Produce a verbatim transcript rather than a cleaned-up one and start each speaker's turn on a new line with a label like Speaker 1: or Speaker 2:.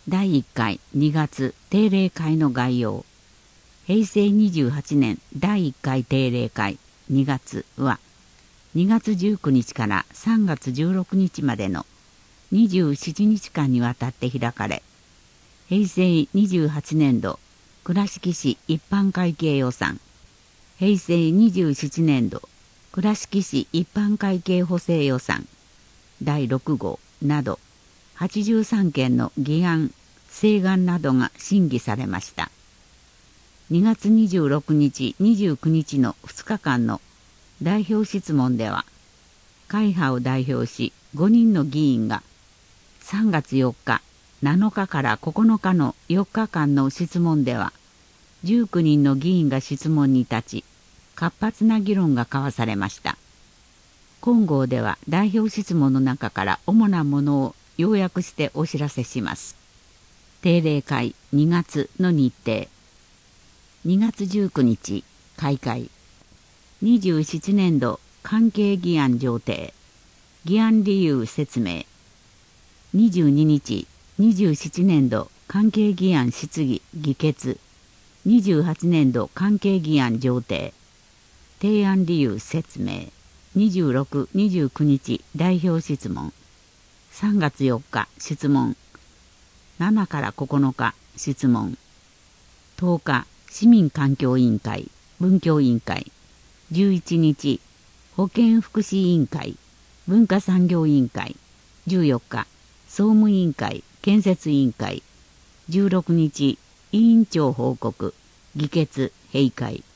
Speaker 1: だいいっかいにがつ定例会の概要。平成にじゅうはちねんだいいっかい定例会にがつはにがつじゅうくにちからさんがつじゅうろくにちまでのにじゅうななにちかんにわたって開かれ、平成にじゅうはちねんど倉敷市一般会計予算、平成にじゅうななねんど倉敷市一般会計補正予算だいろくごうなどはちじゅうさんけんの議案・請願などが審議されました。にがつにじゅうろくにち、にじゅうくにちのふつかかんの代表質問では、会派を代表しごにんの議員がさんがつよっか、なのかからここのかのよっかかんの質問では、じゅうきゅうにんの議員が質問に立ち、活発な議論が交わされました。今号では代表質問の中から主なものを要約してお知らせします。定例会にがつの日程。にがつじゅうくにち開会。にじゅうななねんど関係議案上呈。議案理由説明。にじゅうににちにじゅうななねんど関係議案質疑議決。にじゅうはちねんど関係議案上呈。提案理由説明。にじゅうろく、にじゅうくにち代表質問。さんがつよっか質問。ななからここのか質問。とおか市民環境委員会文教委員会。じゅういちにち保健福祉委員会文化産業委員会。じゅうよっか総務委員会建設委員会。じゅうろくにち委員長報告議決閉会。